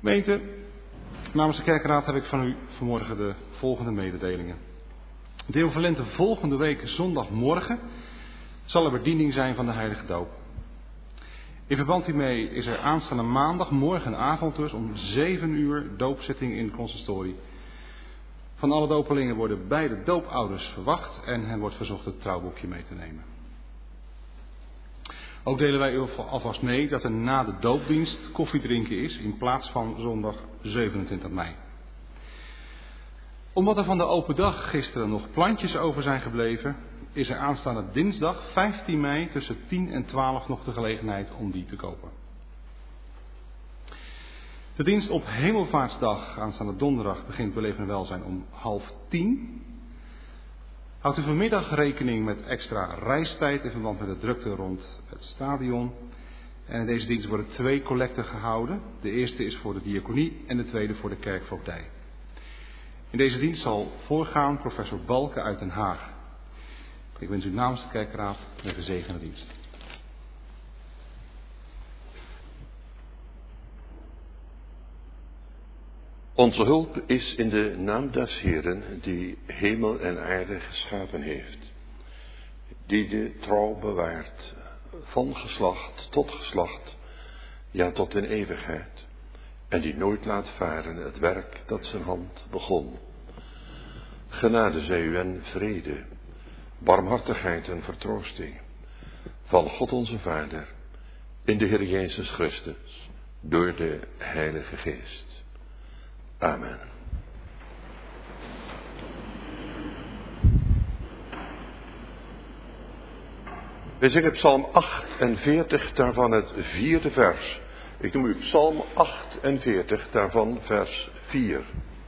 Gemeente, namens de kerkraad heb ik van u vanmorgen de volgende mededelingen. Deel van Lente volgende week zondagmorgen zal er bediening zijn van de heilige doop. In verband hiermee is er aanstaande maandag, morgenavond dus, om 7 uur doopzitting in het consistorie. Van alle dopelingen worden beide doopouders verwacht en hen wordt verzocht het trouwboekje mee te nemen. Ook delen wij u alvast mee dat er na de doopdienst koffiedrinken is in plaats van zondag 27 mei. Omdat er van de open dag gisteren nog plantjes over zijn gebleven, is er aanstaande dinsdag 15 mei tussen 10 en 12 nog de gelegenheid om die te kopen. De dienst op Hemelvaartsdag aanstaande donderdag begint bij Leven en Welzijn om 9:30. Houdt u vanmiddag rekening met extra reistijd in verband met de drukte rond het stadion. En in deze dienst worden 2 collecten gehouden. De eerste is voor de diaconie en de tweede voor de kerkvoogdij. In deze dienst zal voorgaan professor Balken uit Den Haag. Ik wens u namens de kerkraad een gezegende dienst. Onze hulp is in de naam des Heeren, die hemel en aarde geschapen heeft, die de trouw bewaart, van geslacht tot geslacht, ja tot in eeuwigheid, en die nooit laat varen het werk dat zijn hand begon. Genade zij u en vrede, barmhartigheid en vertroosting, van God onze Vader, in de Heer Jezus Christus, door de Heilige Geest. Amen. We zingen Psalm 48, daarvan het 4e vers. Ik noem u Psalm 48, daarvan vers 4.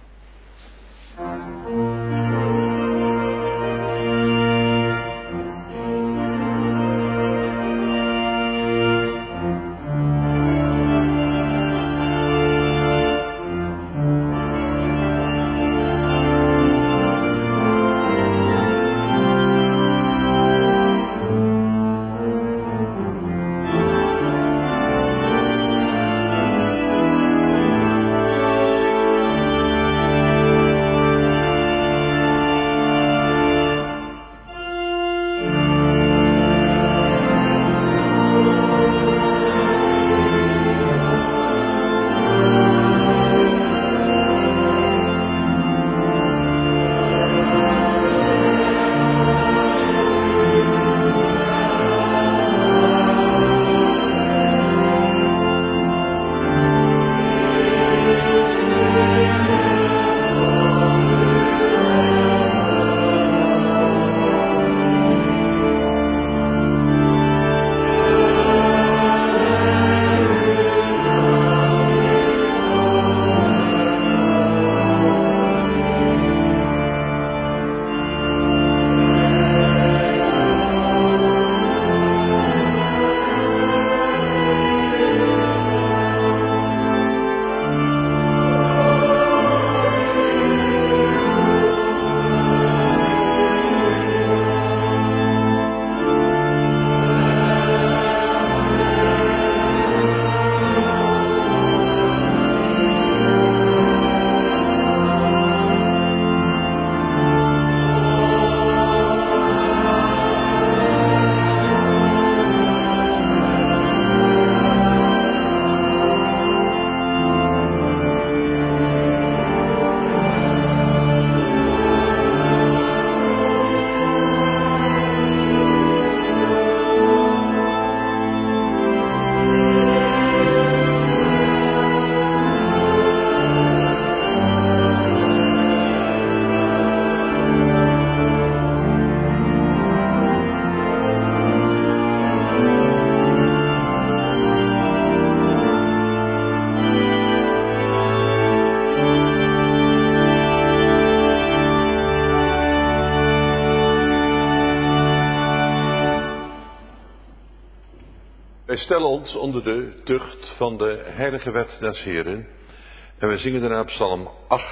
Wij stellen ons onder de tucht van de heilige wet des Heren en we zingen daarna Psalm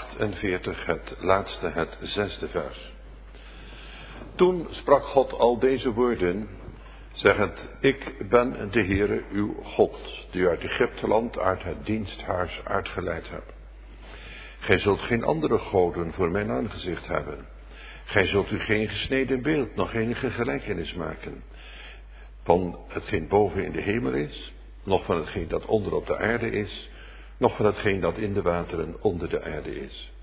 48, het laatste, het 6e vers. Toen sprak God al deze woorden: Zeg het, ik ben de Heere uw God, die u uit Egypteland, uit het diensthuis uitgeleid hebt. Gij zult geen andere goden voor mijn aangezicht hebben. Gij zult u geen gesneden beeld, nog enige gelijkenis maken. Van hetgeen boven in de hemel is, nog van hetgeen dat onder op de aarde is, nog van hetgeen dat in de wateren onder de aarde is.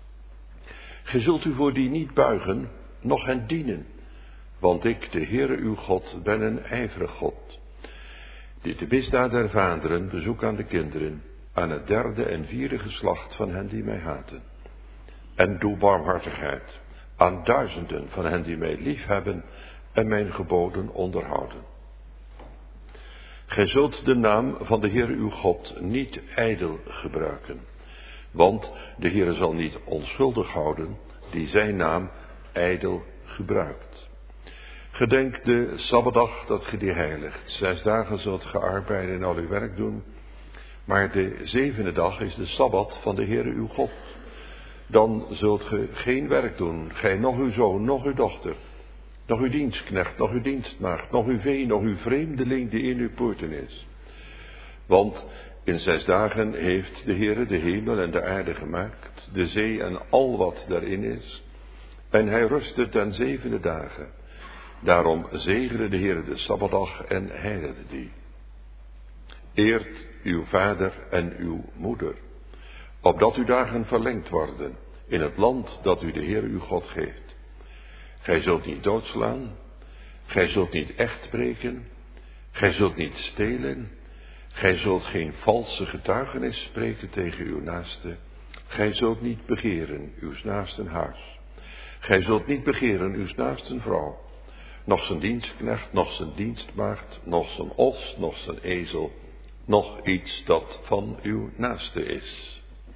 Gij zult u voor die niet buigen, noch hen dienen. Want ik, de Heere uw God, ben een ijverig God, die de misdaad der vaderen bezoek aan de kinderen, aan het derde en vierde geslacht van hen die mij haten. En doe barmhartigheid aan duizenden van hen die mij liefhebben en mijn geboden onderhouden. Gij zult de naam van de Heere uw God niet ijdel gebruiken, want de Heere zal niet onschuldig houden die zijn naam ijdel gebruikt. Gedenk de Sabbatdag dat ge die heiligt. 6 dagen zult ge arbeiden en al uw werk doen. Maar de 7e dag is de Sabbat van de Heere uw God. Dan zult ge geen werk doen, gij noch uw zoon, noch uw dochter, noch uw dienstknecht, noch uw dienstmaagd, noch uw vee, noch uw vreemdeling die in uw poorten is. Want in 6 dagen heeft de Heere de hemel en de aarde gemaakt, de zee en al wat daarin is. En hij rustte ten 7e dagen. Daarom zegende de Heere de Sabbatdag en heiligde die. Eert uw vader en uw moeder, opdat uw dagen verlengd worden in het land dat u de Heere uw God geeft. Gij zult niet doodslaan, gij zult niet echt breken, gij zult niet stelen, gij zult geen valse getuigenis spreken tegen uw naaste, gij zult niet begeren uw naasten huis, gij zult niet begeren uw naasten vrouw, noch zijn dienstknecht, noch zijn dienstmaagd, noch zijn os, noch zijn ezel, noch iets dat van uw naaste is.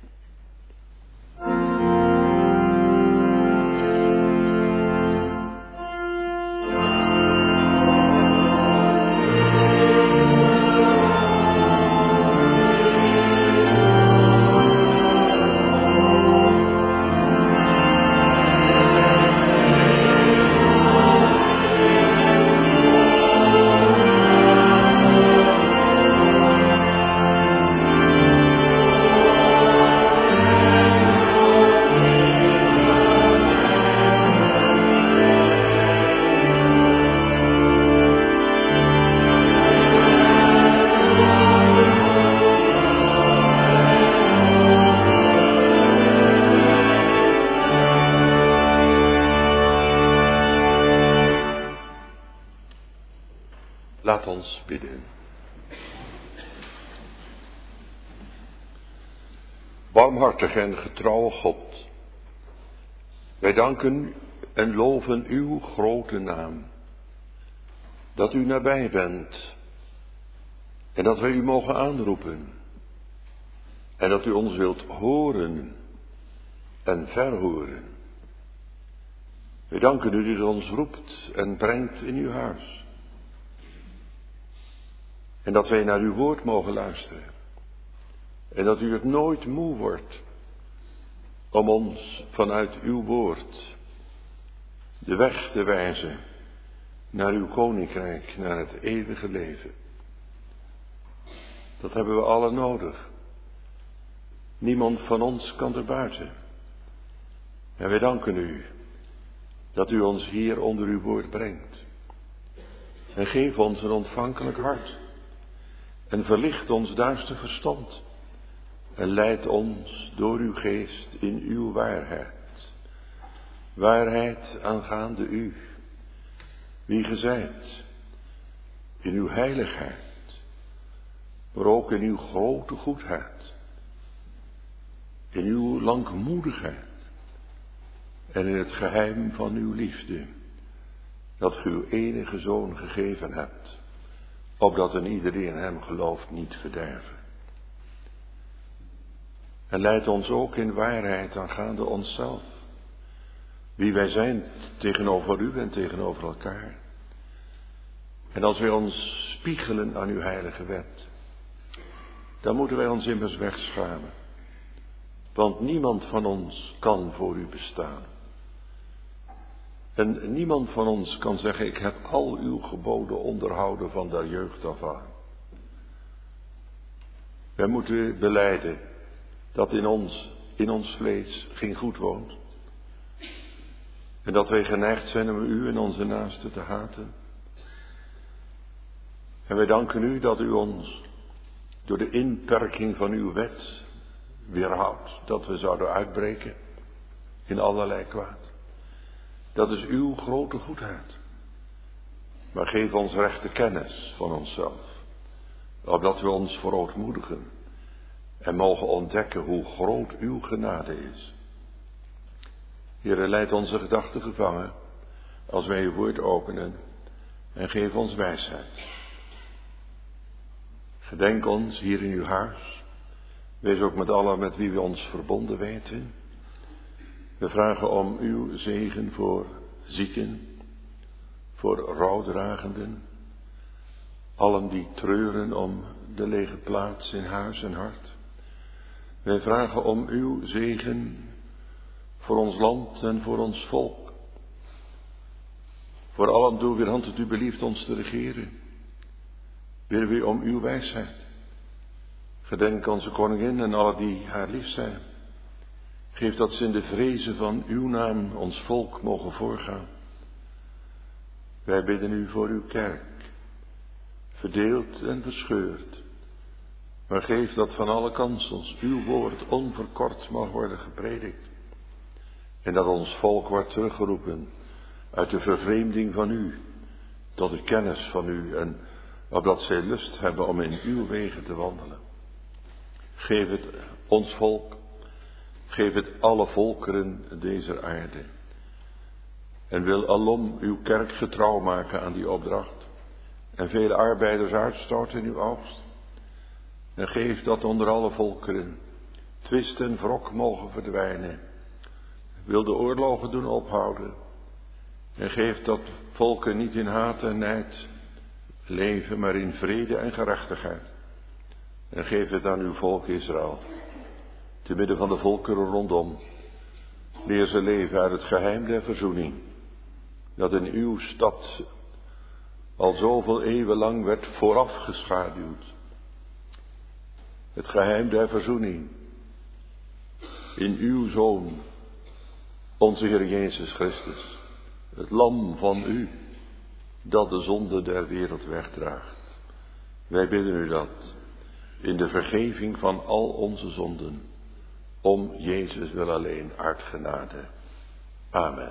Laat ons bidden. Barmhartig en getrouwe God, wij danken en loven uw grote naam, dat u nabij bent en dat wij u mogen aanroepen en dat u ons wilt horen en verhoren. Wij danken u dat u ons roept en brengt in uw huis. En dat wij naar uw woord mogen luisteren. En dat u het nooit moe wordt om ons vanuit uw woord de weg te wijzen naar uw koninkrijk, naar het eeuwige leven. Dat hebben we allen nodig. Niemand van ons kan er buiten. En wij danken u dat u ons hier onder uw woord brengt. En geef ons een ontvankelijk hart. En verlicht ons duister verstand. En leid ons door uw geest in uw waarheid. Waarheid aangaande u. Wie ge zijt. In uw heiligheid. Maar ook in uw grote goedheid. In uw langmoedigheid. En in het geheim van uw liefde. Dat ge uw enige zoon gegeven hebt. Opdat een ieder die in hem gelooft niet verderven. En leid ons ook in waarheid aangaande onszelf. Wie wij zijn tegenover u en tegenover elkaar. En als wij ons spiegelen aan uw heilige wet. Dan moeten wij ons immers wegschamen. Want niemand van ons kan voor u bestaan. En niemand van ons kan zeggen, ik heb al uw geboden onderhouden van der jeugd af aan. Wij moeten belijden dat in ons vlees geen goed woont. En dat wij geneigd zijn om u en onze naasten te haten. En wij danken u dat u ons door de inperking van uw wet weerhoudt. Dat we zouden uitbreken in allerlei kwaad. Dat is uw grote goedheid. Maar geef ons rechte kennis van onszelf. Opdat we ons verootmoedigen. En mogen ontdekken hoe groot uw genade is. Heere, leid onze gedachten gevangen. Als wij uw woord openen. En geef ons wijsheid. Gedenk ons hier in uw huis. Wees ook met allen met wie we ons verbonden weten. We vragen om uw zegen voor zieken, voor rouwdragenden, allen die treuren om de lege plaats in huis en hart. Wij vragen om uw zegen voor ons land en voor ons volk. Voor allen door weer hand het u belieft ons te regeren. Bidden we om uw wijsheid. Gedenk onze koningin en allen die haar lief zijn. Geef dat ze in de vrezen van uw naam ons volk mogen voorgaan. Wij bidden u voor uw kerk, verdeeld en verscheurd. Maar geef dat van alle kansels uw woord onverkort mag worden gepredikt. En dat ons volk wordt teruggeroepen uit de vervreemding van u, tot de kennis van u en opdat zij lust hebben om in uw wegen te wandelen. Geef het ons volk, geef het alle volkeren deze aarde. En wil alom uw kerk getrouw maken aan die opdracht. En vele arbeiders uitstoten in uw oogst. En geef dat onder alle volkeren twist en wrok mogen verdwijnen. Wil de oorlogen doen ophouden. En geef dat volken niet in haat en nijd leven, maar in vrede en gerechtigheid. En geef het aan uw volk Israël, te midden van de volkeren rondom. Leer ze leven uit het geheim der verzoening, dat in uw stad al zoveel eeuwen lang werd voorafgeschaduwd. Het geheim der verzoening in uw Zoon, onze Heer Jezus Christus, het lam van u, dat de zonde der wereld wegdraagt. Wij bidden u dat, in de vergeving van al onze zonden, om Jezus wil alleen uit genade. Amen.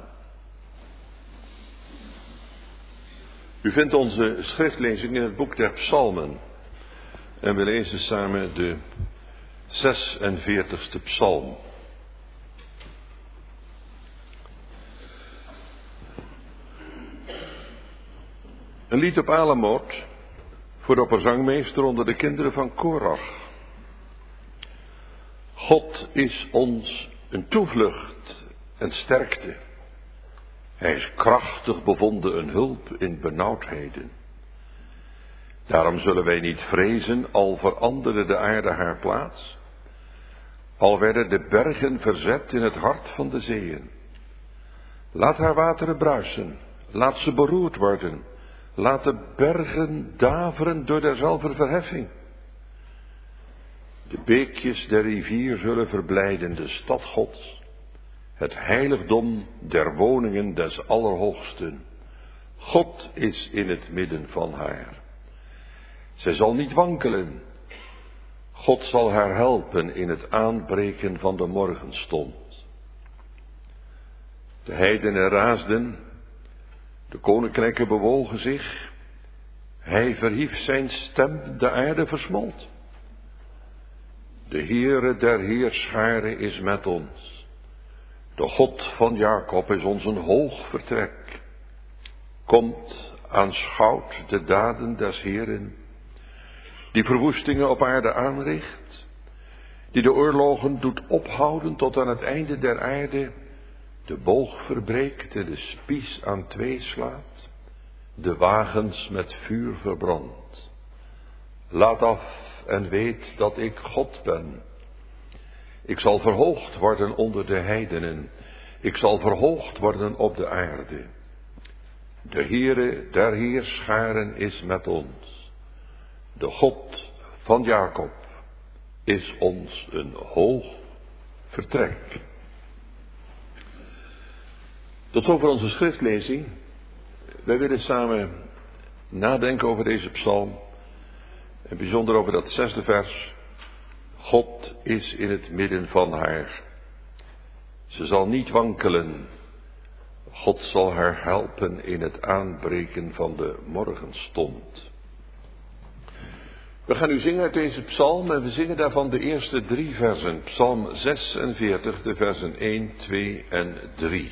U vindt onze schriftlezing in het boek der Psalmen. En we lezen samen de 46e psalm. Een lied op Alamot voor de opperzangmeester onder de kinderen van Korach. God is ons een toevlucht en sterkte. Hij is krachtig bevonden een hulp in benauwdheden. Daarom zullen wij niet vrezen, al veranderde de aarde haar plaats. Al werden de bergen verzet in het hart van de zeeën. Laat haar wateren bruisen, laat ze beroerd worden. Laat de bergen daveren door derzelver verheffing. De beekjes der rivier zullen verblijden de stad Gods, het heiligdom der woningen des Allerhoogsten. God is in het midden van haar. Zij zal niet wankelen. God zal haar helpen in het aanbreken van de morgenstond. De heidenen raasden, de koninkrijken bewogen zich. Hij verhief zijn stem, de aarde versmolt. De Heere der heerscharen is met ons. De God van Jacob is ons een hoog vertrek. Komt, aanschouwt de daden des Heeren, die verwoestingen op aarde aanricht, die de oorlogen doet ophouden tot aan het einde der aarde, de boog verbreekt en de spies aan twee slaat, de wagens met vuur verbrandt. Laat af en weet dat ik God ben. Ik zal verhoogd worden onder de heidenen. Ik zal verhoogd worden op de aarde. De Heere der heerscharen is met ons. De God van Jacob is ons een hoog vertrek. Tot zover onze schriftlezing. Wij willen samen nadenken over deze psalm. En bijzonder over dat 6e vers. God is in het midden van haar. Ze zal niet wankelen. God zal haar helpen in het aanbreken van de morgenstond. We gaan nu zingen uit deze psalm en we zingen daarvan de eerste 3 versen. Psalm 46, de versen 1, 2 en 3.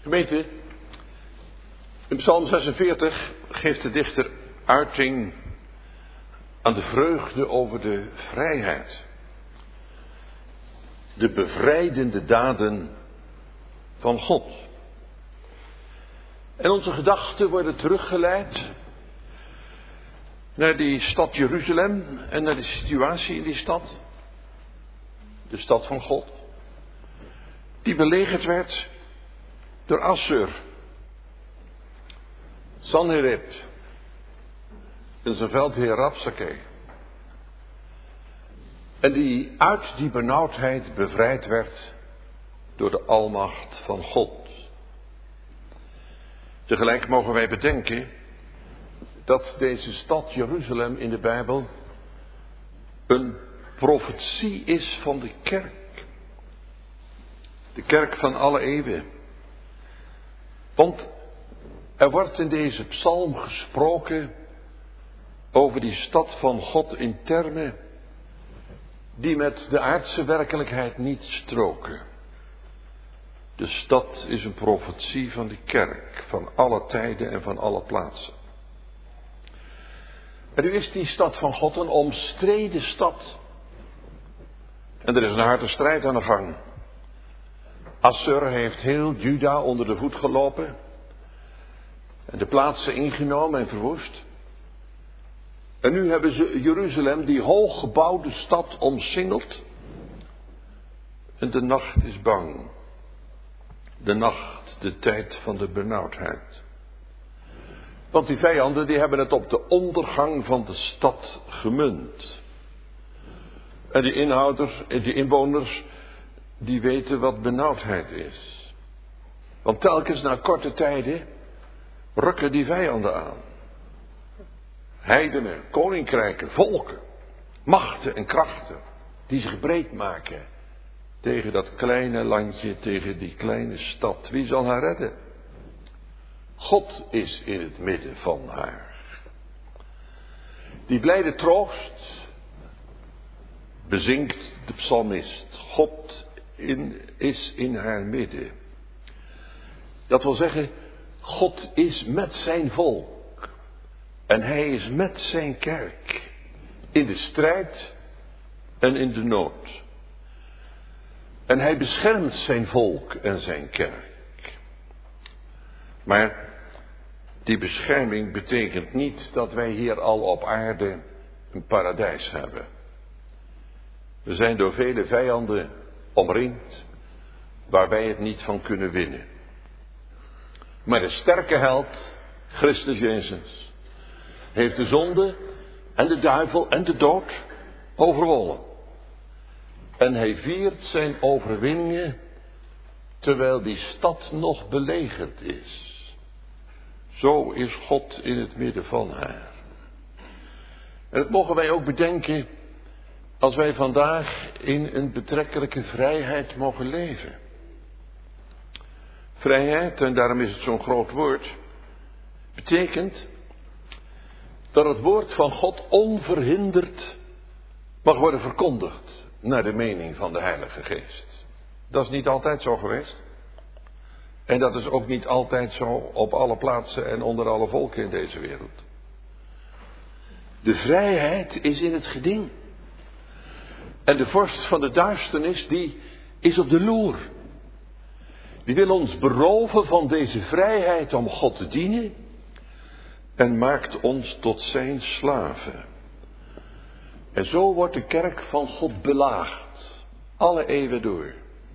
Gemeente, in Psalm 46 geeft de dichter uiting aan de vreugde over de vrijheid. De bevrijdende daden van God. En onze gedachten worden teruggeleid naar die stad Jeruzalem en naar de situatie in die stad. De stad van God. Die belegerd werd door Assur, Sanherib en zijn veldheer Rabsakeh. En die uit die benauwdheid bevrijd werd door de almacht van God. Tegelijk mogen wij bedenken dat deze stad Jeruzalem in de Bijbel een profetie is van de kerk. De kerk van alle eeuwen. Want er wordt in deze psalm gesproken over die stad van God in termen die met de aardse werkelijkheid niet stroken. De stad is een profetie van de kerk, van alle tijden en van alle plaatsen. En nu is die stad van God een omstreden stad. En er is een harde strijd aan de gang. Assur heeft heel Juda onder de voet gelopen. En de plaatsen ingenomen en verwoest. En nu hebben ze Jeruzalem, die hooggebouwde stad, omsingeld. En de nacht is bang. De nacht, de tijd van de benauwdheid. Want die vijanden die hebben het op de ondergang van de stad gemunt. En die inwoners, die weten wat benauwdheid is. Want telkens na korte tijden rukken die vijanden aan. Heidenen, koninkrijken, volken, machten en krachten die zich breed maken tegen dat kleine landje, tegen die kleine stad. Wie zal haar redden? God is in het midden van haar. Die blijde troost bezingt de psalmist. God is in haar midden. Dat wil zeggen, God is met zijn volk. En hij is met zijn kerk. In de strijd en in de nood. En hij beschermt zijn volk en zijn kerk. Maar die bescherming betekent niet dat wij hier al op aarde een paradijs hebben. We zijn door vele vijanden omringd waar wij het niet van kunnen winnen. Maar de sterke held, Christus Jezus, heeft de zonde en de duivel en de dood overwonnen. En hij viert zijn overwinningen terwijl die stad nog belegerd is. Zo is God in het midden van haar. En dat mogen wij ook bedenken als wij vandaag in een betrekkelijke vrijheid mogen leven. Vrijheid, en daarom is het zo'n groot woord, betekent dat het woord van God onverhinderd mag worden verkondigd naar de mening van de Heilige Geest. Dat is niet altijd zo geweest. En dat is ook niet altijd zo op alle plaatsen en onder alle volken in deze wereld. De vrijheid is in het geding. En de vorst van de duisternis, die is op de loer. Die wil ons beroven van deze vrijheid om God te dienen. En maakt ons tot zijn slaven. En zo wordt de kerk van God belaagd. Alle eeuwen door.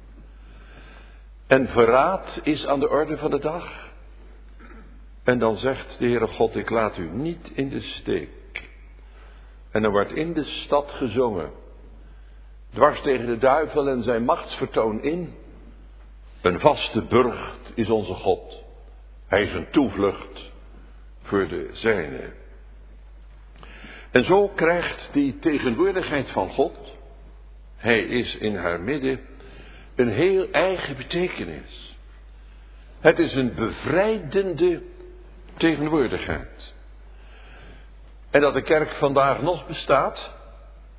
En verraad is aan de orde van de dag. En dan zegt de Heere God, ik laat u niet in de steek. En er wordt in de stad gezongen. Dwars tegen de duivel en zijn machtsvertoon in. Een vaste burcht is onze God. Hij is een toevlucht voor de zijne. En zo krijgt die tegenwoordigheid van God, hij is in haar midden, een heel eigen betekenis. Het is een bevrijdende tegenwoordigheid. En dat de kerk vandaag nog bestaat,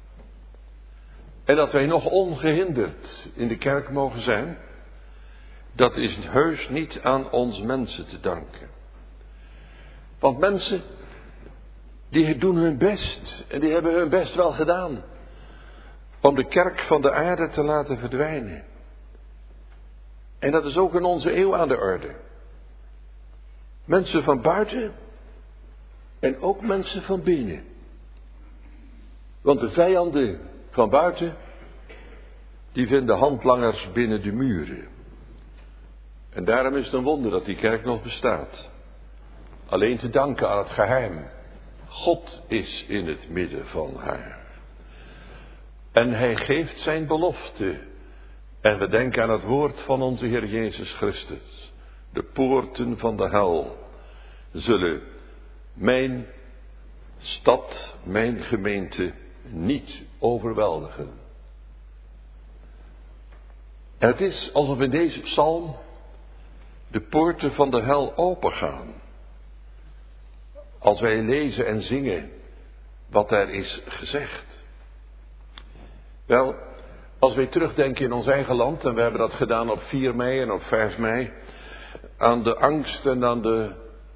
en dat wij nog ongehinderd in de kerk mogen zijn, dat is heus niet aan ons mensen te danken. Want mensen, die doen hun best. En die hebben hun best wel gedaan. Om de kerk van de aarde te laten verdwijnen. En dat is ook in onze eeuw aan de orde. Mensen van buiten. En ook mensen van binnen. Want de vijanden van buiten, die vinden handlangers binnen de muren. En daarom is het een wonder dat die kerk nog bestaat. Alleen te danken aan het geheim. God is in het midden van haar. En hij geeft zijn belofte. En we denken aan het woord van onze Heer Jezus Christus. De poorten van de hel zullen mijn stad, mijn gemeente niet overweldigen. En het is alsof in deze psalm de poorten van de hel opengaan. Als wij lezen en zingen wat daar is gezegd. Wel, als wij terugdenken in ons eigen land, en we hebben dat gedaan op 4 mei en op 5 mei, aan de angst en aan de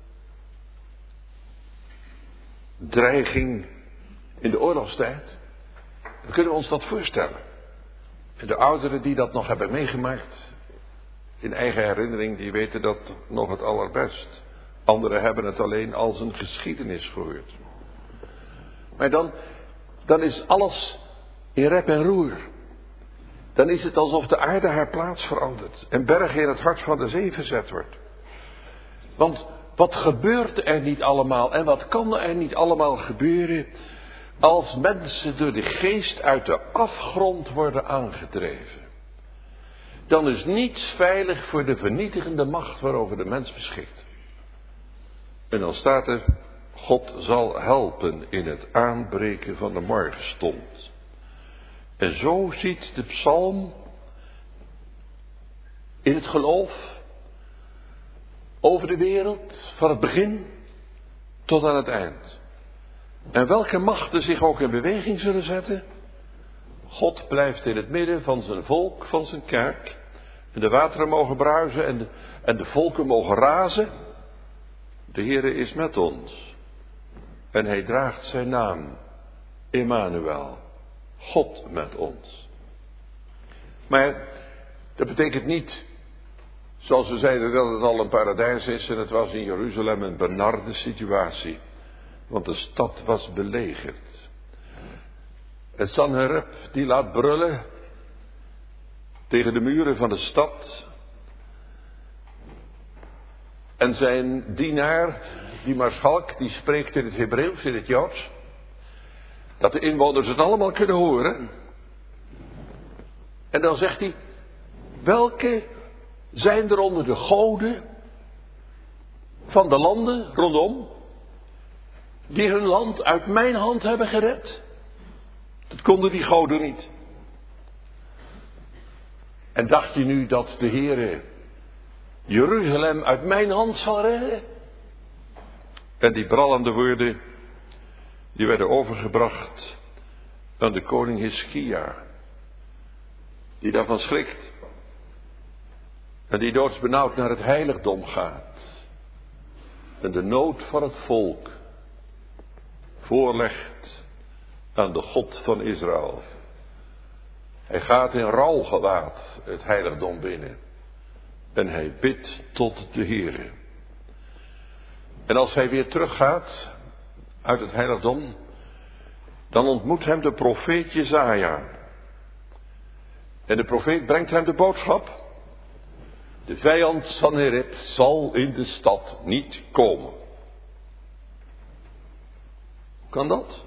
dreiging in de oorlogstijd, dan kunnen we ons dat voorstellen. En de ouderen die dat nog hebben meegemaakt, in eigen herinnering, die weten dat nog het allerbest. Anderen hebben het alleen als een geschiedenis gehoord. Maar dan is alles in rep en roer. Dan is het alsof de aarde haar plaats verandert en bergen in het hart van de zee verzet wordt. Want wat gebeurt er niet allemaal en wat kan er niet allemaal gebeuren als mensen door de geest uit de afgrond worden aangedreven? Dan is niets veilig voor de vernietigende macht waarover de mens beschikt. En dan staat er, God zal helpen in het aanbreken van de morgenstond. En zo ziet de psalm in het geloof over de wereld van het begin tot aan het eind. En welke machten zich ook in beweging zullen zetten, God blijft in het midden van zijn volk, van zijn kerk. En de wateren mogen bruisen en de volken mogen razen. De Heere is met ons. En hij draagt zijn naam, Emmanuel, God met ons. Maar dat betekent niet, zoals we zeiden, dat het al een paradijs is en het was in Jeruzalem een benarde situatie. Want de stad was belegerd. En Sanherib die laat brullen tegen de muren van de stad. En zijn dienaar, die maarschalk, die spreekt in het Hebreeuws, in het Joods. Dat de inwoners het allemaal kunnen horen. En dan zegt hij, welke zijn er onder de goden van de landen rondom, die hun land uit mijn hand hebben gered? Dat konden die goden niet. En dacht je nu dat de Heere Jeruzalem uit mijn hand zal redden? En die brallende woorden, die werden overgebracht aan de koning Hiskia, die daarvan schrikt. En die doodsbenauwd naar het heiligdom gaat. En de nood van het volk voorlegt aan de God van Israël. Hij gaat in rouwgewaad het heiligdom binnen. En hij bidt tot de Heere. En als hij weer teruggaat uit het heiligdom, dan ontmoet hem de profeet Jesaja. En de profeet brengt hem de boodschap: de vijand Sanherib zal in de stad niet komen. Hoe kan dat?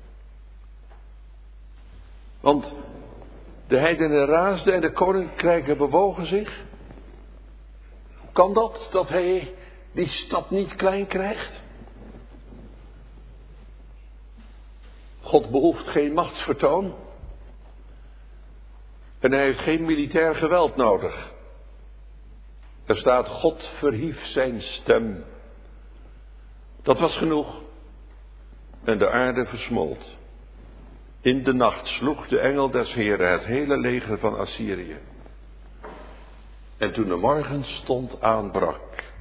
Want de heidenen raasden en de koninkrijken bewogen zich. Hoe kan dat, dat hij die stad niet klein krijgt? God behoeft geen machtsvertoon. En hij heeft geen militair geweld nodig. Er staat, God verhief zijn stem. Dat was genoeg. En de aarde versmolt. In de nacht sloeg de engel des Heren het hele leger van Assyrië. En toen de morgenstond aanbrak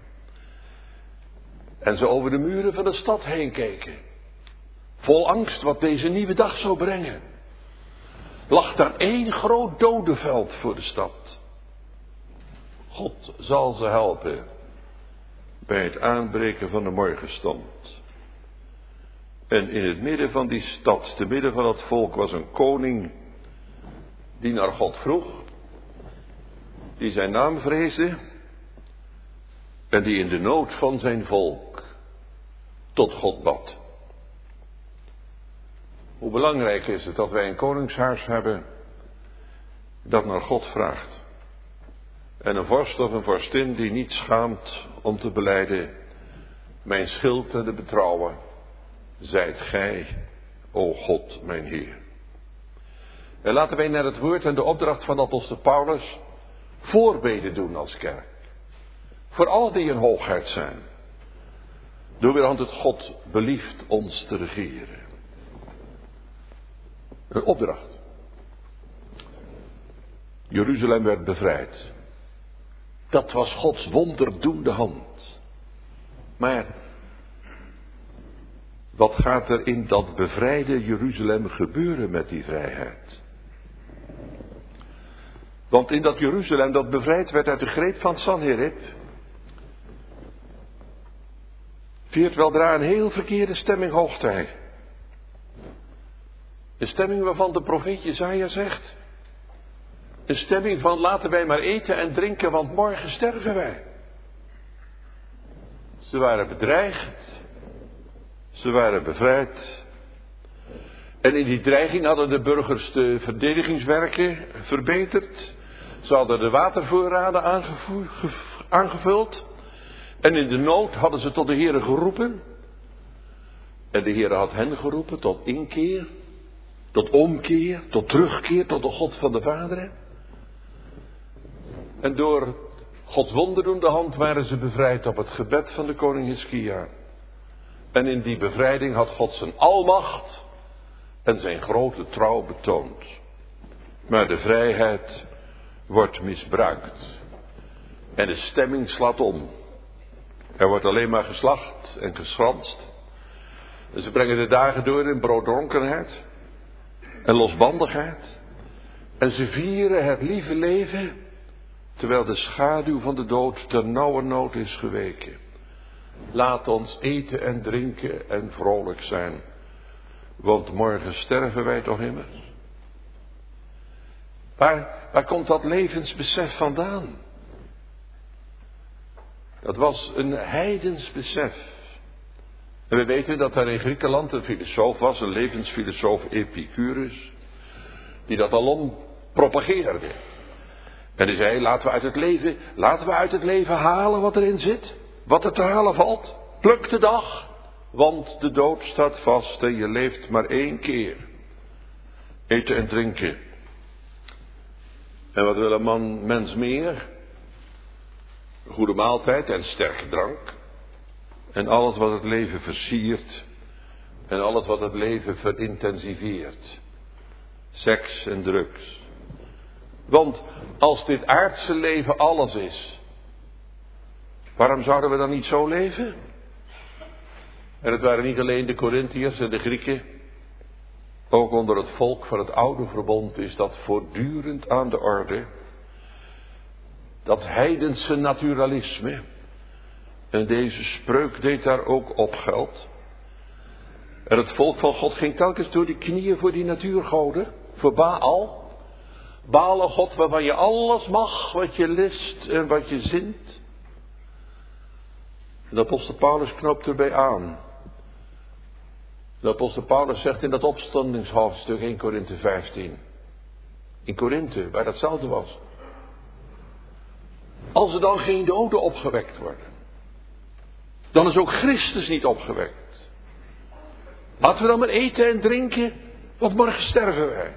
en ze over de muren van de stad heen keken, vol angst wat deze nieuwe dag zou brengen, lag daar één groot dodenveld voor de stad. God zal ze helpen bij het aanbreken van de morgenstond. En in het midden van die stad, te midden van het volk, was een koning die naar God vroeg, die zijn naam vreesde en die in de nood van zijn volk tot God bad. Hoe belangrijk is het dat wij een koningshuis hebben dat naar God vraagt. En een vorst of een vorstin die niet schaamt om te belijden: mijn schild en de betrouwen zijt gij, o God, mijn Heer. En laten wij naar het woord en de opdracht van apostel Paulus voorbeden doen als kerk. Voor allen die in hoogheid zijn. Door weer aan het God belieft ons te regeren. Een opdracht. Jeruzalem werd bevrijd. Dat was Gods wonderdoende hand. Maar wat gaat er in dat bevrijde Jeruzalem gebeuren met die vrijheid? Want in dat Jeruzalem dat bevrijd werd uit de greep van Sanherib, viert weldra een heel verkeerde stemming hoogtij. Een stemming waarvan de profeet Jesaja zegt: een stemming van laten wij maar eten en drinken, want morgen sterven wij. Ze waren bedreigd. Ze waren bevrijd. En in die dreiging hadden de burgers de verdedigingswerken verbeterd. Ze hadden de watervoorraden aangevuld. En in de nood hadden ze tot de Heere geroepen. En de Heere had hen geroepen tot inkeer, tot omkeer, tot terugkeer tot de God van de vaderen. En door Gods wonderdoende hand waren ze bevrijd op het gebed van de koning Hiskia. En in die bevrijding had God zijn almacht en zijn grote trouw betoond. Maar de vrijheid wordt misbruikt. En de stemming slaat om. Er wordt alleen maar geslacht en geschranst. En ze brengen de dagen door in brooddronkenheid en losbandigheid. En ze vieren het lieve leven, terwijl de schaduw van de dood ter nauwernood is geweken. Laat ons eten en drinken en vrolijk zijn, want morgen sterven wij toch immers. Waar komt dat levensbesef vandaan? Dat was een heidens besef. En we weten dat er in Griekenland een filosoof was, een levensfilosoof Epicurus, die dat alom propageerde. En die zei: laten we uit het leven halen wat erin zit, wat er te halen valt. Pluk de dag, want de dood staat vast en je leeft maar één keer. Eten en drinken. En wat wil een mens meer? Een goede maaltijd en sterke drank. En alles wat het leven versiert. En alles wat het leven verintensiveert. Seks en drugs. Want als dit aardse leven alles is, waarom zouden we dan niet zo leven? En het waren niet alleen de Corinthiërs en de Grieken. Ook onder het volk van het oude verbond is dat voortdurend aan de orde. Dat heidense naturalisme. En deze spreuk deed daar ook op geld. En het volk van God ging telkens door de knieën voor die natuurgoden. Voor Baal. Baal, een God waarvan je alles mag wat je list en wat je zint. En de apostel Paulus knoopt erbij aan. De apostel Paulus zegt in dat opstandingshoofdstuk 1 Korinthe 15. In Korinthe, waar datzelfde was. Als er dan geen doden opgewekt worden, dan is ook Christus niet opgewekt. Laten we dan maar eten en drinken, want morgen sterven wij.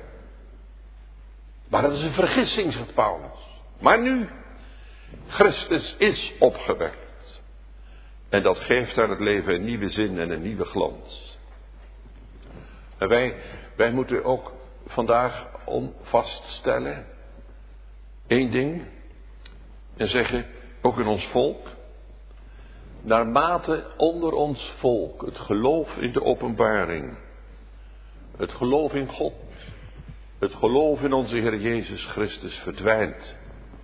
Maar dat is een vergissing, zegt Paulus. Maar nu, Christus is opgewekt. En dat geeft aan het leven een nieuwe zin en een nieuwe glans. En wij moeten ook vandaag vaststellen, één ding. En zeggen, ook in ons volk, naarmate onder ons volk het geloof in de openbaring, het geloof in God, het geloof in onze Heer Jezus Christus verdwijnt.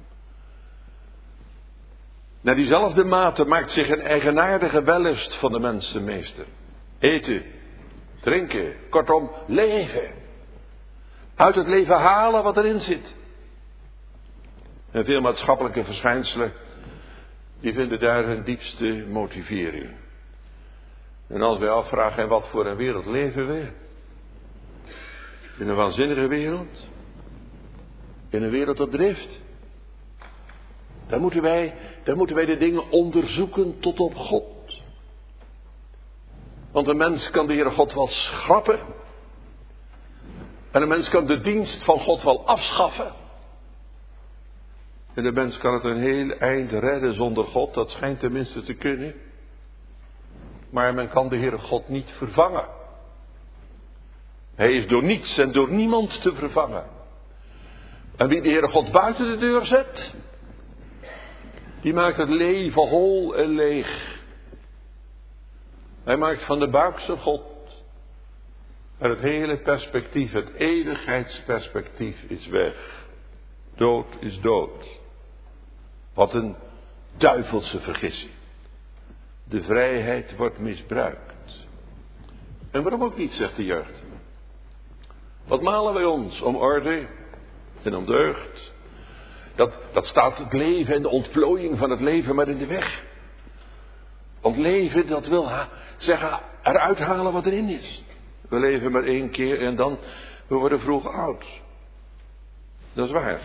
Naar diezelfde mate maakt zich een eigenaardige wellust van de mensen meester. Eten, drinken, kortom leven. Uit het leven halen wat erin zit. En veel maatschappelijke verschijnselen, die vinden daar hun diepste motivering. En als wij afvragen, in wat voor een wereld leven we? In een waanzinnige wereld? In een wereld op drift? Dan moeten wij de dingen onderzoeken tot op God. Want een mens kan de Heere God wel schrappen. En een mens kan de dienst van God wel afschaffen. En de mens kan het een heel eind redden zonder God. Dat schijnt tenminste te kunnen. Maar men kan de Heere God niet vervangen. Hij is door niets en door niemand te vervangen. En wie de Heere God buiten de deur zet, die maakt het leven hol en leeg. Hij maakt van de buik zijn God. En het hele perspectief, het eeuwigheidsperspectief is weg. Dood is dood. Wat een duivelse vergissing. De vrijheid wordt misbruikt. En waarom ook niet, zegt de jeugd. Wat malen wij ons om orde en om deugd? Dat staat het leven en de ontplooiing van het leven maar in de weg. Want leven, dat wil zeggen eruit halen wat erin is. We leven maar 1 keer en dan, we worden vroeg oud. Dat is waar.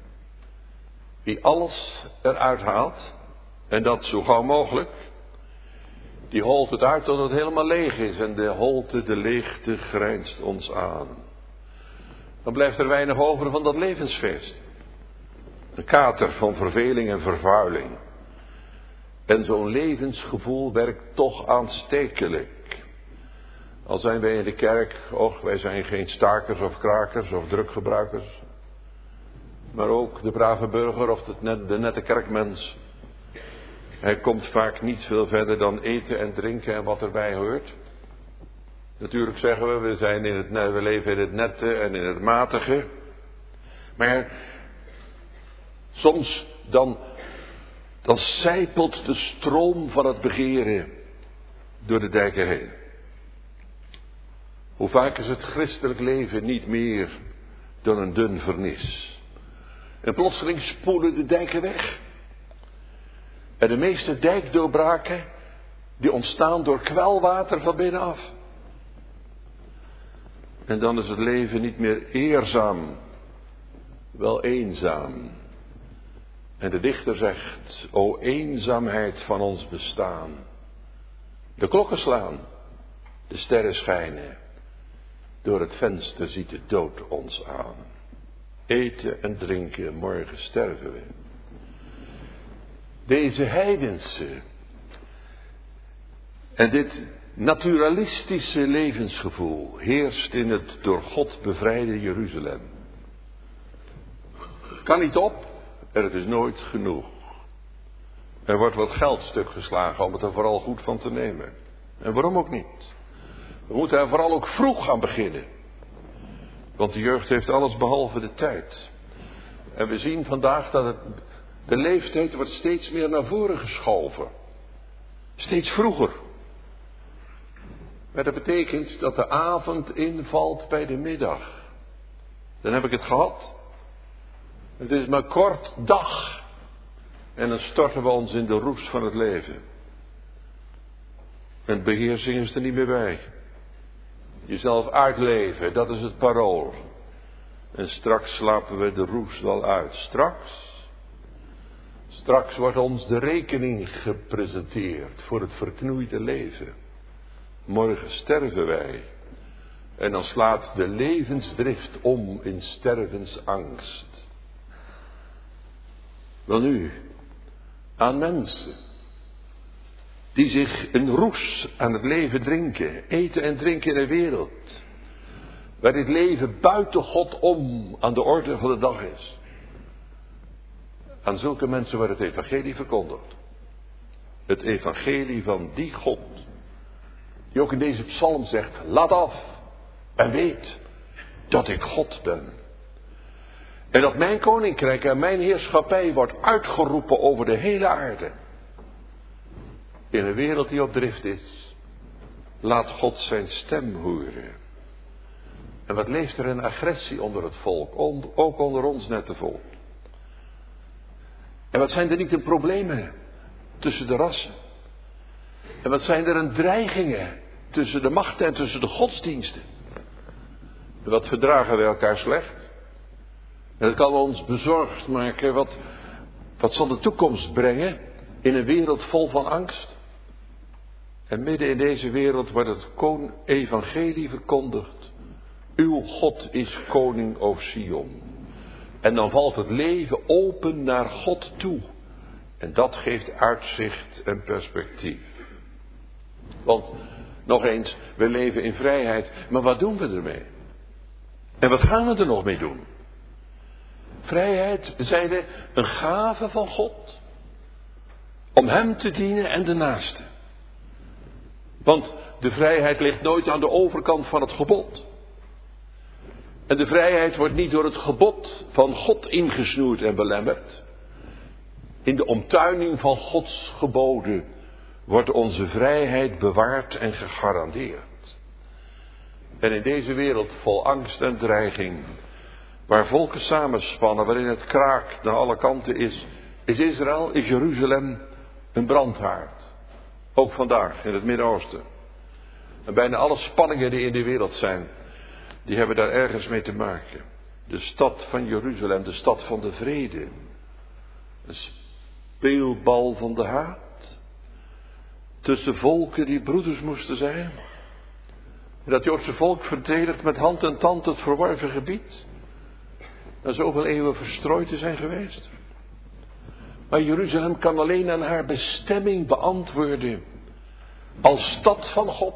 Wie alles eruit haalt, en dat zo gauw mogelijk, die holt het uit tot het helemaal leeg is. En de holte, de leegte grijnst ons aan. Dan blijft er weinig over van dat levensfeest. De kater van verveling en vervuiling. En zo'n levensgevoel werkt toch aanstekelijk. Al zijn wij in de kerk, wij zijn geen stakers of krakers of druggebruikers. Maar ook de brave burger of de nette kerkmens. Hij komt vaak niet veel verder dan eten en drinken en wat erbij hoort. Natuurlijk zeggen we leven in het nette en in het matige. Maar soms dan sijpelt de stroom van het begeren door de dijken heen. Hoe vaak is het christelijk leven niet meer dan een dun vernis. En plotseling spoelen de dijken weg. En de meeste dijkdoorbraken, die ontstaan door kwelwater van binnenaf. En dan is het leven niet meer eerzaam, wel eenzaam. En de dichter zegt, o eenzaamheid van ons bestaan. De klokken slaan, de sterren schijnen. Door het venster ziet de dood ons aan. Eten en drinken, morgen sterven we. Deze heidense en dit naturalistische levensgevoel heerst in het door God bevrijde Jeruzalem. Het kan niet op en het is nooit genoeg. Er wordt wat geld stuk geslagen om het er vooral goed van te nemen. En waarom ook niet? We moeten er vooral ook vroeg aan beginnen. Want de jeugd heeft alles behalve de tijd. En we zien vandaag dat de leeftijd wordt steeds meer naar voren geschoven. Steeds vroeger. Maar dat betekent dat de avond invalt bij de middag. Dan heb ik het gehad. Het is maar kort dag. En dan storten we ons in de roes van het leven. En beheersing is er niet meer bij. Jezelf uitleven, dat is het parool. En straks slapen we de roes wel uit. Straks wordt ons de rekening gepresenteerd voor het verknoeide leven. Morgen sterven wij. En dan slaat de levensdrift om in stervensangst. Welnu, aan mensen die zich een roes aan het leven drinken, eten en drinken in een wereld waar dit leven buiten God om aan de orde van de dag is. Aan zulke mensen wordt het evangelie verkondigd. Het evangelie van die God. Die ook in deze psalm zegt, laat af en weet dat ik God ben. En dat mijn koninkrijk en mijn heerschappij wordt uitgeroepen over de hele aarde. In een wereld die op drift is, laat God zijn stem horen. En wat leeft er een agressie onder het volk, ook onder ons nette volk. En wat zijn er niet een problemen tussen de rassen. En wat zijn er een dreigingen tussen de machten en tussen de godsdiensten. En wat verdragen wij elkaar slecht. En dat kan ons bezorgd maken. Wat zal de toekomst brengen in een wereld vol van angst? En midden in deze wereld wordt het evangelie verkondigd. Uw God is koning over Sion. En dan valt het leven open naar God toe. En dat geeft uitzicht en perspectief. Want, nog eens, we leven in vrijheid. Maar wat doen we ermee? En wat gaan we er nog mee doen? Vrijheid, we zeiden, een gave van God. Om hem te dienen en de naaste. Want de vrijheid ligt nooit aan de overkant van het gebod. En de vrijheid wordt niet door het gebod van God ingesnoerd en belemmerd. In de omtuining van Gods geboden wordt onze vrijheid bewaard en gegarandeerd. En in deze wereld vol angst en dreiging, waar volken samenspannen, waarin het kraakt naar alle kanten is Israël, is Jeruzalem een brandhaard. Ook vandaag in het Midden-Oosten. En bijna alle spanningen die in de wereld zijn, die hebben daar ergens mee te maken. De stad van Jeruzalem, de stad van de vrede. Een speelbal van de haat. Tussen volken die broeders moesten zijn. En dat Joodse volk verdedigt met hand en tand het verworven gebied. Na zoveel eeuwen verstrooid te zijn geweest. Maar Jeruzalem kan alleen aan haar bestemming beantwoorden. Als stad van God.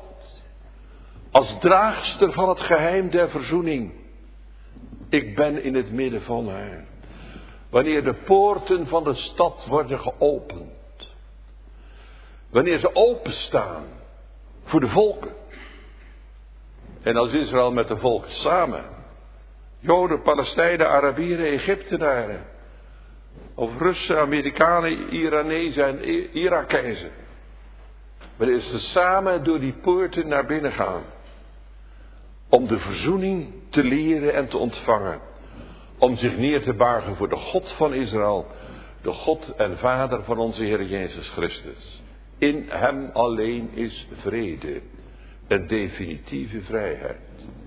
Als draagster van het geheim der verzoening. Ik ben in het midden van haar. Wanneer de poorten van de stad worden geopend. Wanneer ze openstaan voor de volken. En als Israël met de volken samen. Joden, Palestijnen, Arabieren, Egyptenaren. Of Russen, Amerikanen, Iranezen en Irakezen. Wanneer ze samen door die poorten naar binnen gaan. Om de verzoening te leren en te ontvangen. Om zich neer te buigen voor de God van Israël. De God en Vader van onze Heer Jezus Christus. In hem alleen is vrede. Een definitieve vrijheid.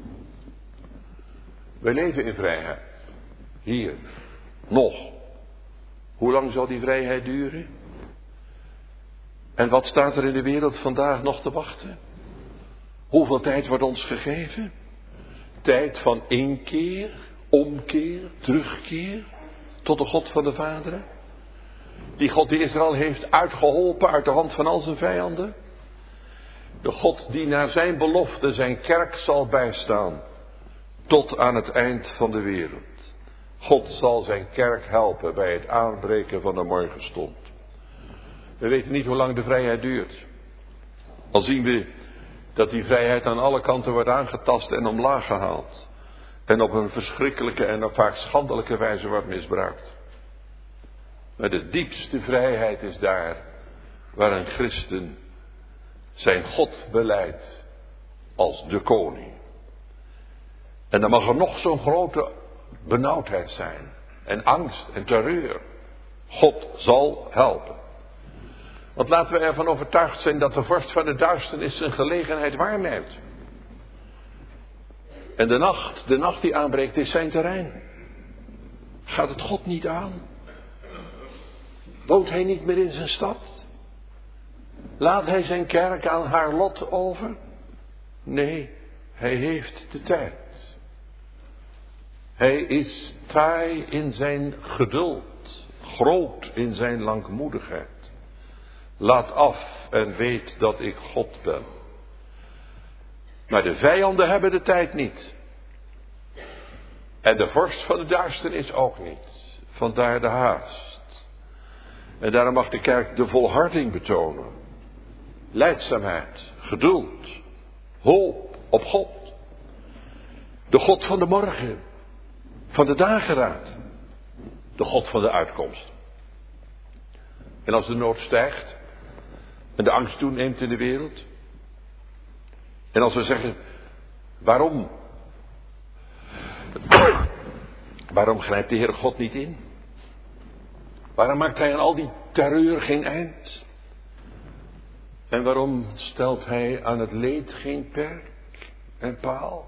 Wij leven in vrijheid. Hier. Nog. Hoe lang zal die vrijheid duren? En wat staat er in de wereld vandaag nog te wachten? Hoeveel tijd wordt ons gegeven? Tijd van inkeer, omkeer, terugkeer tot de God van de vaderen. Die God die Israël heeft uitgeholpen uit de hand van al zijn vijanden. De God die naar zijn belofte zijn kerk zal bijstaan. Tot aan het eind van de wereld. God zal zijn kerk helpen bij het aanbreken van de morgenstond. We weten niet hoe lang de vrijheid duurt. Al zien we dat die vrijheid aan alle kanten wordt aangetast en omlaag gehaald. En op een verschrikkelijke en op vaak schandelijke wijze wordt misbruikt. Maar de diepste vrijheid is daar waar een christen zijn God belijdt als de koning. En dan mag er nog zo'n grote benauwdheid zijn. En angst en terreur. God zal helpen. Want laten we ervan overtuigd zijn dat de vorst van de duisternis zijn gelegenheid waarneemt. En de nacht die aanbreekt is zijn terrein. Gaat het God niet aan? Woont hij niet meer in zijn stad? Laat hij zijn kerk aan haar lot over? Nee, hij heeft de tijd. Hij is taai in zijn geduld, groot in zijn langmoedigheid. Laat af en weet dat ik God ben. Maar de vijanden hebben de tijd niet. En de vorst van de duisternis ook niet. Vandaar de haast. En daarom mag de kerk de volharding betonen. Lijdzaamheid, geduld, hoop op God. De God van de morgen, van de dageraad. De God van de uitkomst. En als de nood stijgt en de angst toeneemt in de wereld. En als we zeggen, waarom? Waarom grijpt de Heere God niet in? Waarom maakt Hij aan al die terreur geen eind? En waarom stelt Hij aan het leed geen perk en paal?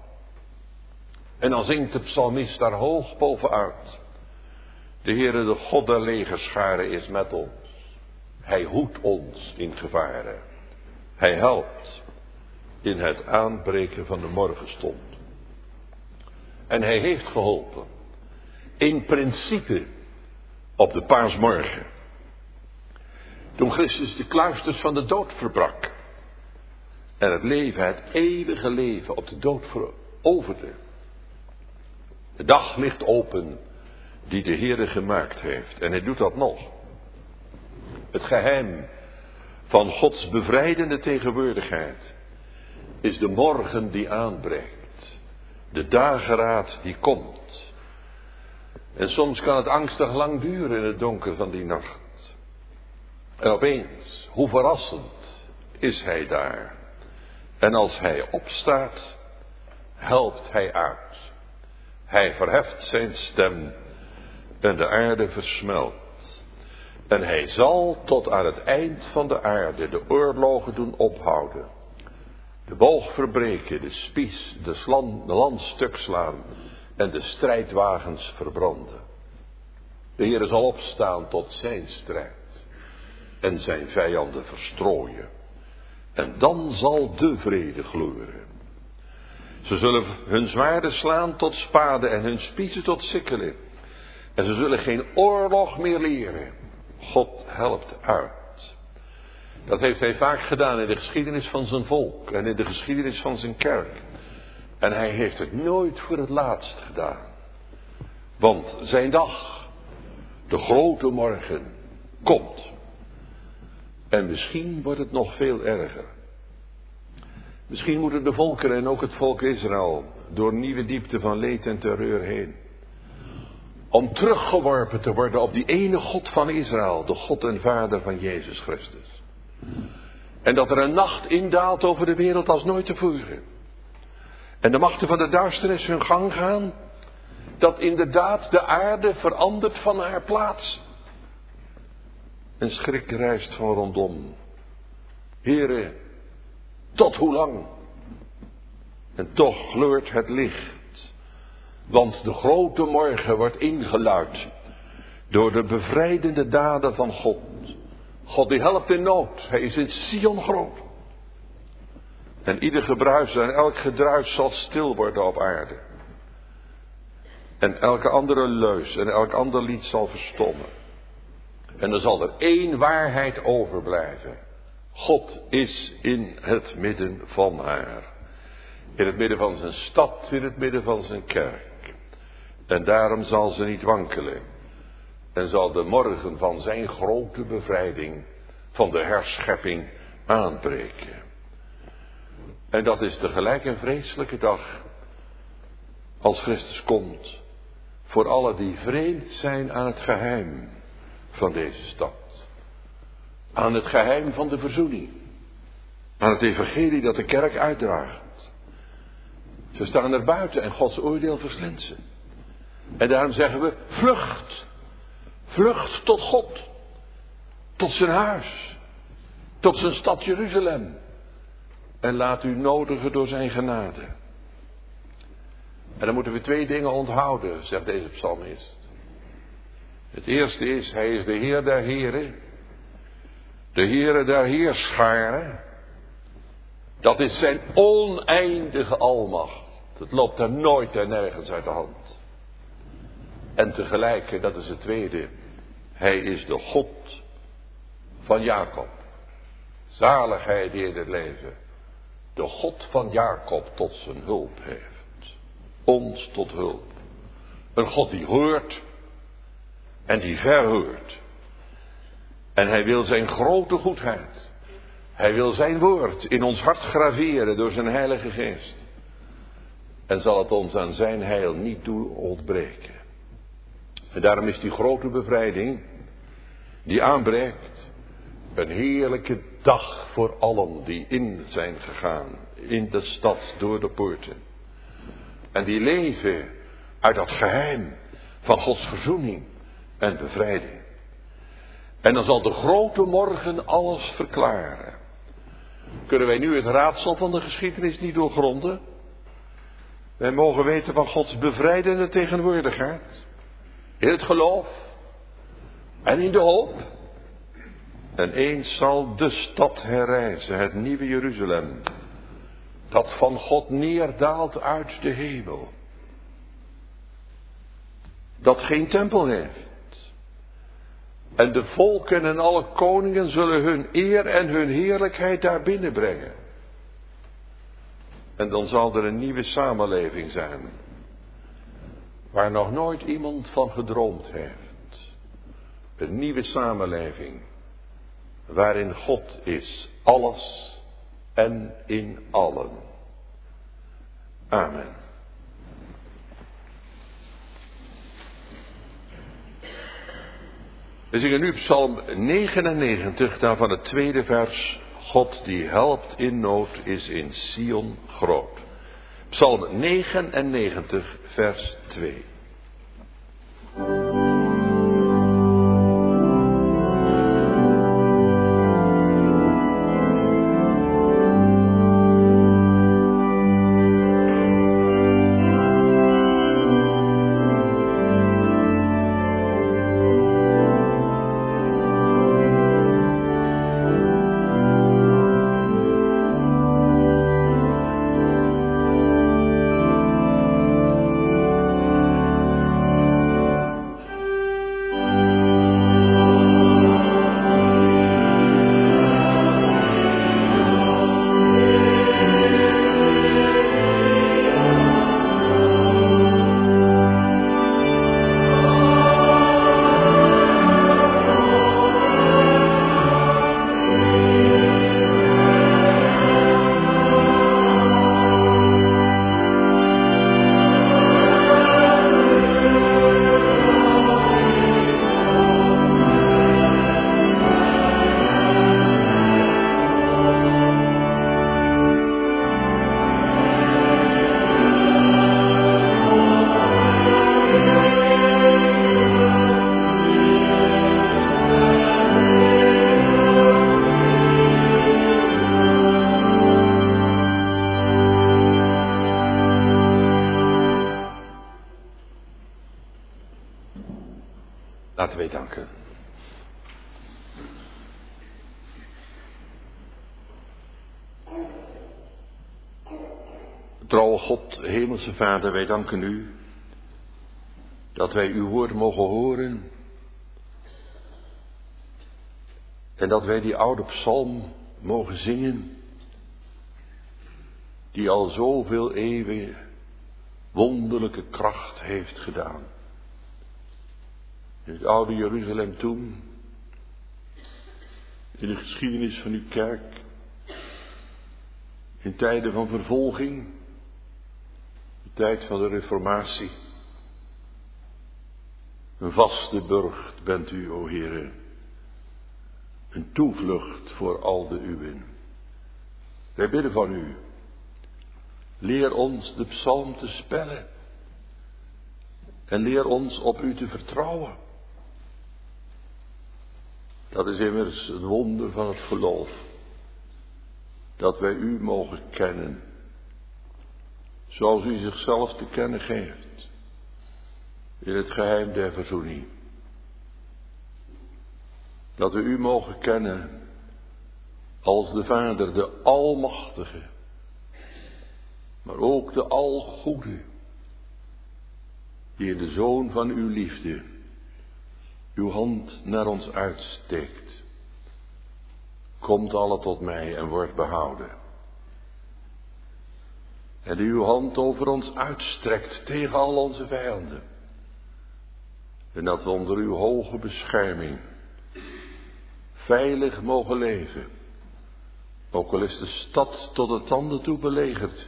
En dan zingt de psalmist daar hoog bovenuit. De Heere, de God der legerscharen, is met ons. Hij hoedt ons in gevaren. Hij helpt in het aanbreken van de morgenstond. En Hij heeft geholpen. In principe op de paasmorgen. Toen Christus de kluisters van de dood verbrak. En het leven, het eeuwige leven op de dood veroverde. De dag ligt open die de Heere gemaakt heeft. En Hij doet dat nog. Het geheim van Gods bevrijdende tegenwoordigheid is de morgen die aanbreekt. De dageraad die komt. En soms kan het angstig lang duren in het donker van die nacht. En opeens, hoe verrassend is Hij daar. En als Hij opstaat, helpt Hij uit. Hij verheft zijn stem en de aarde versmelt. En Hij zal tot aan het eind van de aarde de oorlogen doen ophouden. De boog verbreken, de spies, de land stuk slaan en de strijdwagens verbranden. De Heere zal opstaan tot zijn strijd en zijn vijanden verstrooien. En dan zal de vrede gloren. Ze zullen hun zwaarden slaan tot spaden en hun spiezen tot sikkelen. En ze zullen geen oorlog meer leren. God helpt uit. Dat heeft Hij vaak gedaan in de geschiedenis van zijn volk en in de geschiedenis van zijn kerk. En Hij heeft het nooit voor het laatst gedaan. Want zijn dag, de grote morgen, komt. En misschien wordt het nog veel erger. Misschien moeten de volkeren en ook het volk Israël door nieuwe diepten van leed en terreur heen. Om teruggeworpen te worden op die ene God van Israël, de God en Vader van Jezus Christus. En dat er een nacht indaalt over de wereld als nooit tevoren. En de machten van de duisternis hun gang gaan. Dat inderdaad de aarde verandert van haar plaats. En schrik rijst van rondom. Heere, tot hoe lang? En toch gloort het licht. Want de grote morgen wordt ingeluid door de bevrijdende daden van God. God die helpt in nood. Hij is in Sion groot. En ieder gebruis en elk gedruis zal stil worden op aarde. En elke andere leus en elk ander lied zal verstommen. En er zal er één waarheid overblijven. God is in het midden van haar. In het midden van zijn stad, in het midden van zijn kerk. En daarom zal ze niet wankelen. En zal de morgen van zijn grote bevrijding, van de herschepping, aanbreken. En dat is tegelijk een vreselijke dag, als Christus komt, voor allen die vreemd zijn aan het geheim van deze stad. Aan het geheim van de verzoening. Aan het evangelie dat de kerk uitdraagt. Ze staan er buiten en Gods oordeel verslindt ze. En daarom zeggen we, vlucht. Vlucht tot God. Tot zijn huis. Tot zijn stad Jeruzalem. En laat u nodigen door zijn genade. En dan moeten we 2 dingen onthouden, zegt deze psalmist. Het eerste is, hij is de Heer der Heren. De Heere der Heerscharen. Dat is zijn oneindige almacht. Het loopt er nooit en nergens uit de hand. En tegelijk, dat is het tweede. Hij is de God van Jacob. Zaligheid die in het leven de God van Jacob tot zijn hulp heeft. Ons tot hulp. Een God die hoort en die verhoort. En hij wil zijn grote goedheid. Hij wil zijn woord in ons hart graveren door zijn Heilige Geest. En zal het ons aan zijn heil niet doen ontbreken. En daarom is die grote bevrijding die aanbreekt een heerlijke dag voor allen die in zijn gegaan. In de stad door de poorten. En die leven uit dat geheim van Gods verzoening en bevrijding. En dan zal de grote morgen alles verklaren. Kunnen wij nu het raadsel van de geschiedenis niet doorgronden? Wij mogen weten van Gods bevrijdende tegenwoordigheid. In het geloof. En in de hoop. En eens zal de stad herrijzen, het nieuwe Jeruzalem. Dat van God neerdaalt uit de hemel. Dat geen tempel heeft. En de volken en alle koningen zullen hun eer en hun heerlijkheid daar binnenbrengen. En dan zal er een nieuwe samenleving zijn. Waar nog nooit iemand van gedroomd heeft. Een nieuwe samenleving. Waarin God is alles en in allen. Amen. We zingen nu Psalm 99, daarvan het tweede vers. God die helpt in nood is in Sion groot. Psalm 99, vers 2. Laten wij danken. Trouwe God, Hemelse Vader, wij danken u dat wij uw woord mogen horen en dat wij die oude psalm mogen zingen die al zoveel eeuwen wonderlijke kracht heeft gedaan. In het oude Jeruzalem toen, in de geschiedenis van uw kerk, in tijden van vervolging, de tijd van de reformatie. Een vaste burcht bent u, o Heere, een toevlucht voor al de uwen. Wij bidden van u, leer ons de psalm te spellen en leer ons op u te vertrouwen. Dat is immers het wonder van het geloof. Dat wij u mogen kennen. Zoals u zichzelf te kennen geeft. In het geheim der verzoening. Dat we u mogen kennen. Als de Vader, de Almachtige. Maar ook de Algoede. Die in de Zoon van uw liefde uw hand naar ons uitsteekt. Komt alle tot mij en wordt behouden. En die uw hand over ons uitstrekt tegen al onze vijanden. En dat we onder uw hoge bescherming veilig mogen leven. Ook al is de stad tot de tanden toe belegerd.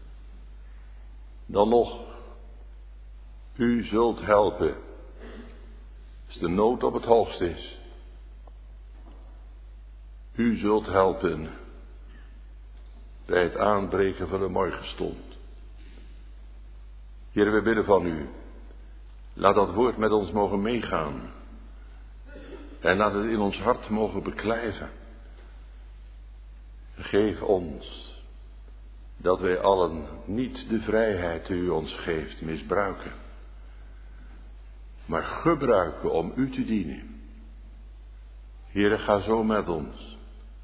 Dan nog, u zult helpen, als de nood op het hoogst is. U zult helpen bij het aanbreken van de morgenstond. Heer, we bidden van u, laat dat woord met ons mogen meegaan. En laat het in ons hart mogen beklijven. Geef ons dat wij allen niet de vrijheid die u ons geeft misbruiken, maar gebruiken om u te dienen. Heere, ga zo met ons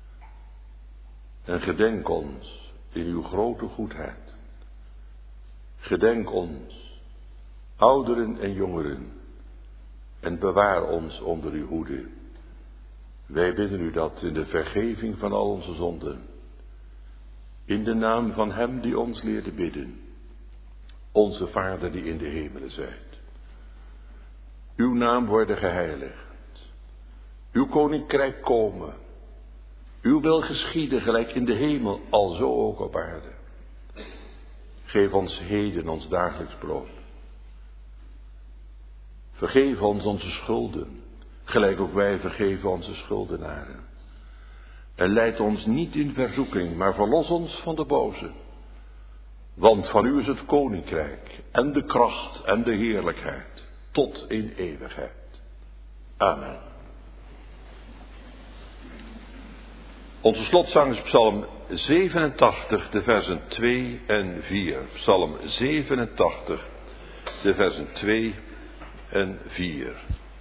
en gedenk ons in uw grote goedheid. Gedenk ons, ouderen en jongeren, en bewaar ons onder uw hoede. Wij bidden u dat in de vergeving van al onze zonden. In de naam van hem die ons leerde bidden. Onze Vader die in de hemelen zijt. Uw naam worden geheiligd. Uw koninkrijk komen. Uw wil geschieden gelijk in de hemel, alzo ook op aarde. Geef ons heden ons dagelijks brood. Vergeef ons onze schulden, gelijk ook wij vergeven onze schuldenaren. En leid ons niet in verzoeking, maar verlos ons van de boze. Want van u is het koninkrijk en de kracht en de heerlijkheid tot in eeuwigheid. Amen. Onze slotzang is Psalm 87, de versen 2 en 4. Psalm 87, de versen 2 en 4.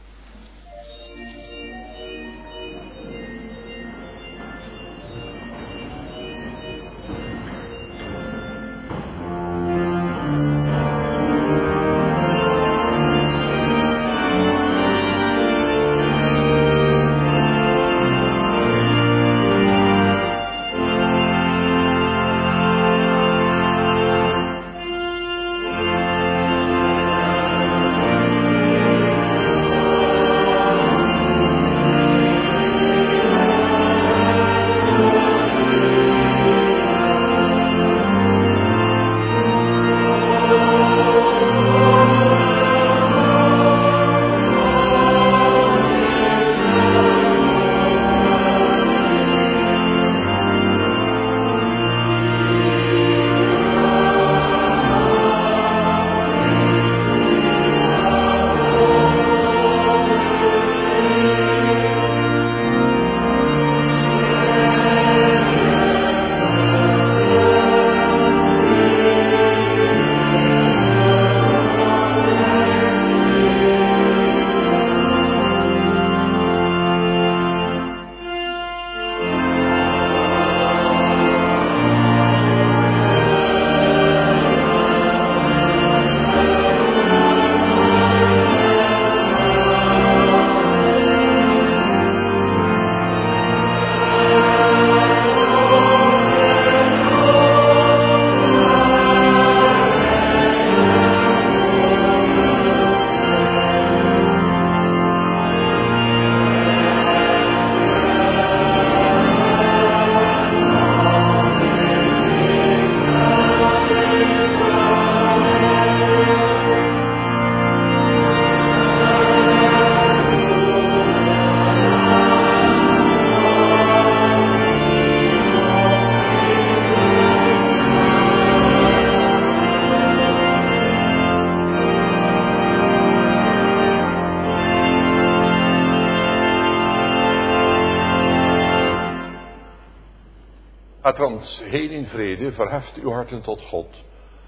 Gaat ons heen in vrede, verheft uw harten tot God.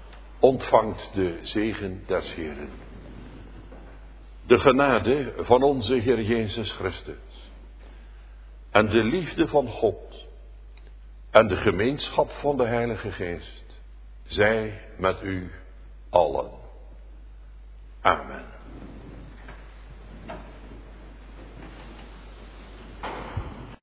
Ontvangt de zegen des Heeren. De genade van onze Heer Jezus Christus. En de liefde van God. En de gemeenschap van de Heilige Geest. Zij met u allen. Amen.